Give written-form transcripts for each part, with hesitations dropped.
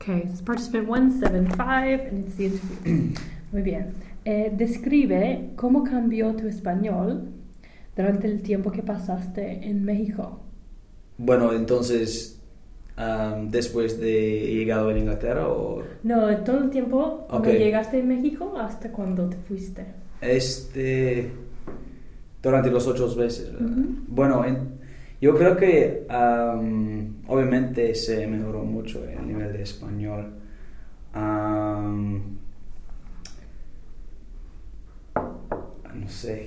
Okay, it's participant 175 and it's the interview. Muy bien. Describe cómo cambió tu español durante el tiempo que pasaste en México. Bueno, entonces, después de llegado a Inglaterra o... No, todo el tiempo cuando Okay. llegaste a México hasta cuando te fuiste. Durante los 8 meses, ¿verdad? Ujú. Bueno, yo creo que obviamente se mejoró mucho el nivel de español. No sé,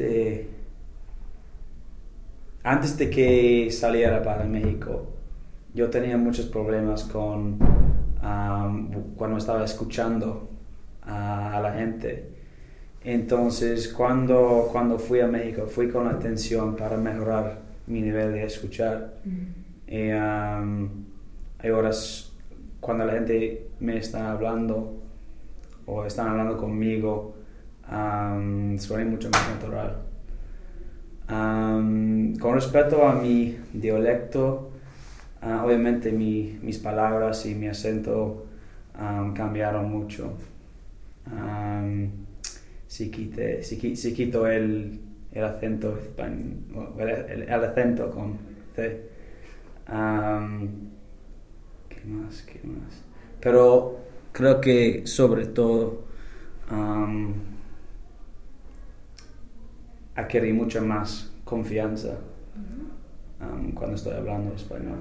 antes de que saliera para México, yo tenía muchos problemas con cuando estaba escuchando a la gente. Entonces, cuando fui a México, fui con atención para mejorar mi nivel de escuchar. Y hay horas cuando la gente me está hablando o están hablando conmigo, suena mucho más natural. Con respecto a mi dialecto, obviamente mis palabras y mi acento cambiaron mucho. Si quito el acento el acento con C. ¿Qué más? Pero creo que sobre todo adquirí mucha más confianza cuando estoy hablando español.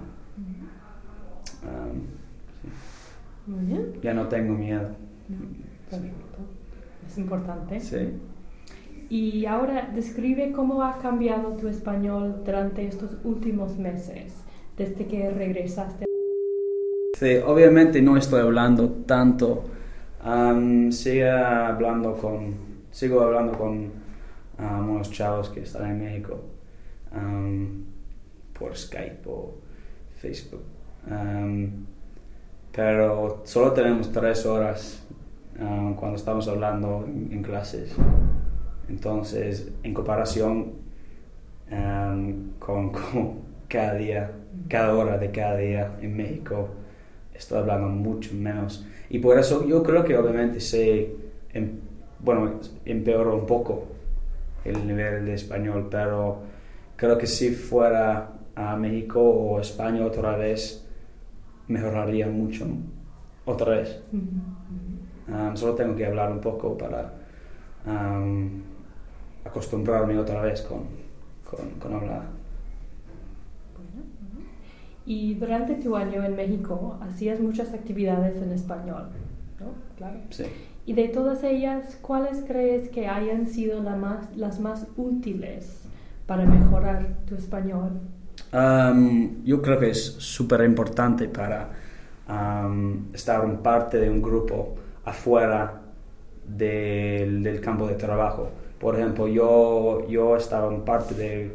Sí. Muy bien. Ya no tengo miedo. Perfecto. Es importante. Sí. Y ahora describe cómo ha cambiado tu español durante estos últimos meses, desde que regresaste. Sí, obviamente no estoy hablando tanto. Sigo hablando con unos chavos que están en México por Skype o Facebook. Pero solo tenemos 3 horas cuando estamos hablando en clases. Entonces, en comparación con cada hora de cada día en México, estoy hablando mucho menos. Y por eso yo creo que obviamente empeoró un poco el nivel de español, pero creo que si fuera a México o España otra vez, mejoraría mucho otra vez. Solo tengo que hablar un poco para acostumbrarme otra vez con hablar. Y durante tu año en México hacías muchas actividades en español, ¿no? Claro. Sí. Y de todas ellas, ¿cuáles crees que hayan sido las más útiles para mejorar tu español? Yo creo que es súper importante para estar en parte de un grupo afuera del campo de trabajo. Por ejemplo, yo estaba en parte de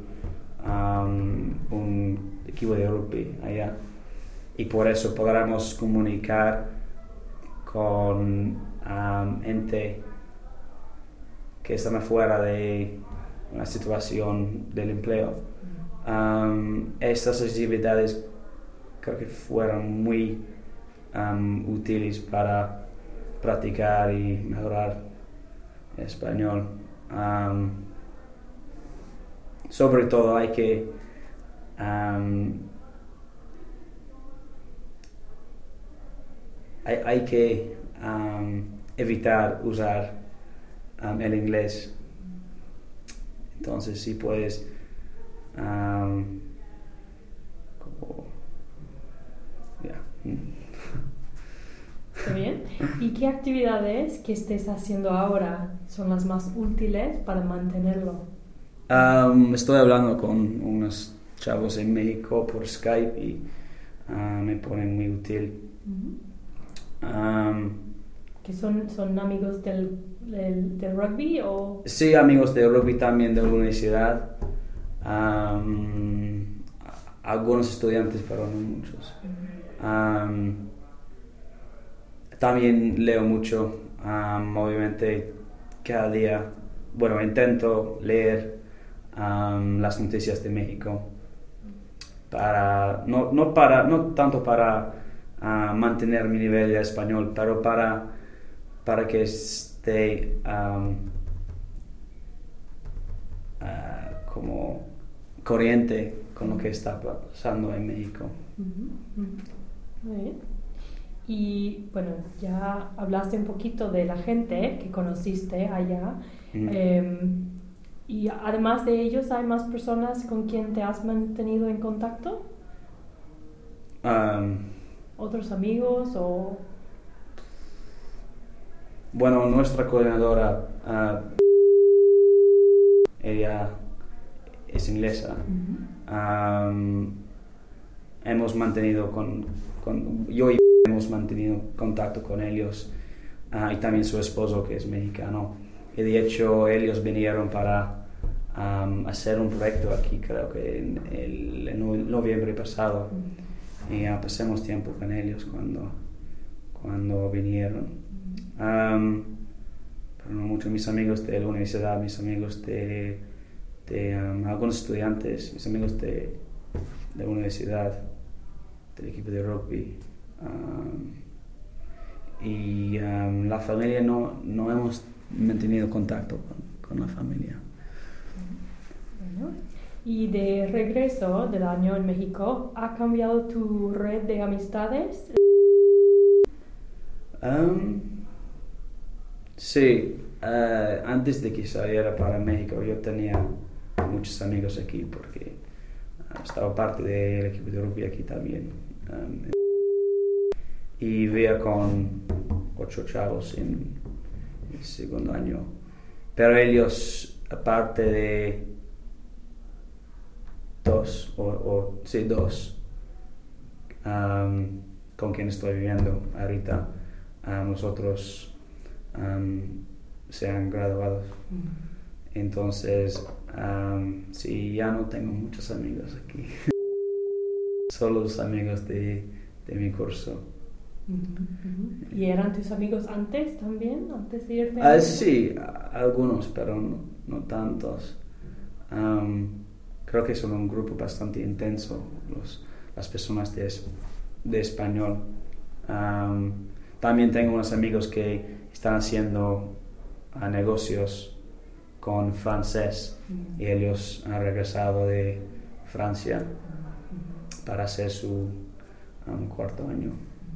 un equipo de rugby allá y por eso podremos comunicar con gente que están afuera de una situación del empleo. Estas actividades creo que fueron muy útiles para practicar y mejorar el español. Sobre todo hay que evitar usar el inglés. Entonces si puedes ¿Está bien? ¿Y qué actividades que estés haciendo ahora son las más útiles para mantenerlo? Estoy hablando con unos chavos en México por Skype y me ponen muy útil. ¿Que son amigos del rugby o...? Sí, amigos de rugby también de la universidad. Algunos estudiantes, pero no muchos. También leo mucho, obviamente cada día, intento leer las noticias de México no tanto para mantener mi nivel de español, pero para que esté como corriente con lo que está pasando en México. Muy bien. Y bueno, ya hablaste un poquito de la gente que conociste allá. Y además de ellos, ¿hay más personas con quien te has mantenido en contacto? ¿Otros amigos o...? Bueno, nuestra coordinadora, ella es inglesa. Hemos mantenido yo y hemos mantenido contacto con ellos, y también su esposo, que es mexicano. Y de hecho ellos vinieron para hacer un proyecto aquí, creo que en noviembre pasado, y pasamos tiempo con ellos cuando vinieron. Pero no mucho. Mis amigos de la universidad, mis amigos de algunos estudiantes, mis amigos de la universidad, del equipo de rugby, y la familia no hemos mantenido contacto con la familia. Bueno, y de regreso del año en México, ¿ha cambiado tu red de amistades? Sí, antes de que saliera para México yo tenía muchos amigos aquí porque estaba parte del equipo de rugby aquí también. Y vivía con 8 chavos en el segundo año. Pero ellos, aparte de dos, con quien estoy viviendo ahorita, nosotros se han graduado. Entonces, sí, ya no tengo muchos amigos aquí. Solo los amigos de mi curso. ¿Y eran tus amigos antes también? ¿Antes de irte? Sí, algunos, pero no tantos. Creo que son un grupo bastante intenso, las personas de español. También tengo unos amigos que están haciendo negocios con francés, y ellos han regresado de Francia para hacer su cuarto año.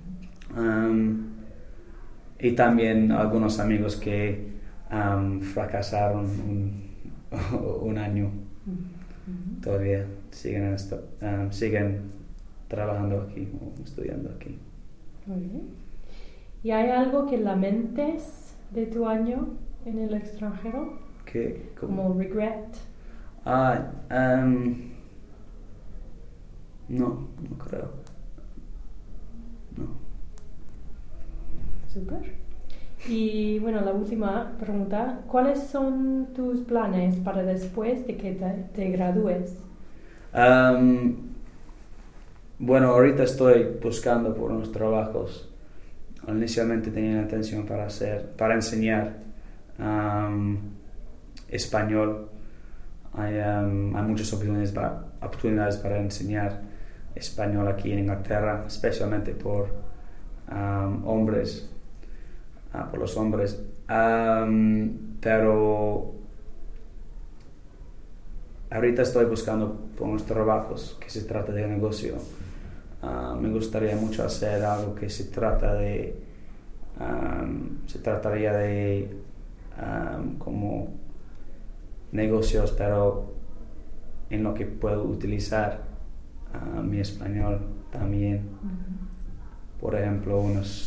Y también algunos amigos que fracasaron un año. Todavía siguen trabajando aquí o estudiando aquí. Muy bien. ¿Y hay algo que lamentes de tu año en el extranjero? ¿Qué? Como regret. No creo. No. Súper. Y bueno, la última pregunta, ¿cuáles son tus planes para después de que te gradúes? Bueno, ahorita estoy buscando por unos trabajos. Inicialmente tenía la intención para enseñar español. Hay muchas oportunidades para enseñar español aquí en Inglaterra, especialmente por los hombres. Pero ahorita estoy buscando por unos trabajos que se trata de negocio. Me gustaría mucho hacer algo que se trataría de como negocios, pero en lo que puedo utilizar mi español también. Por ejemplo,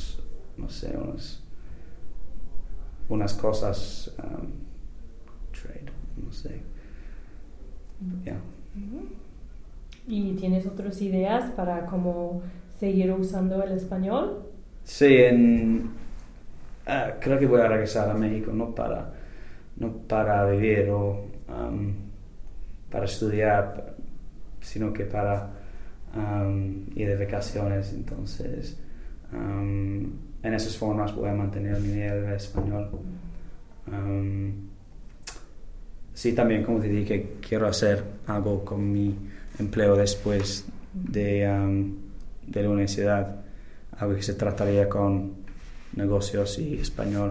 unas cosas, trade, no sé. Yeah. ¿Y tienes otras ideas para cómo seguir usando el español? Sí, creo que voy a regresar a México, no para vivir o para estudiar, sino que para ir de vacaciones. Entonces, en esas formas voy a mantener mi nivel de español. Sí, también, como te dije, quiero hacer algo con mi empleo después de la universidad. algo que se trataría con negocios y español,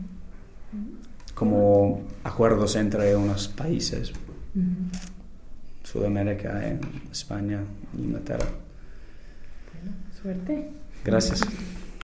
como acuerdos entre unos países, Sudamérica, España, Inglaterra. Bueno, suerte. Gracias.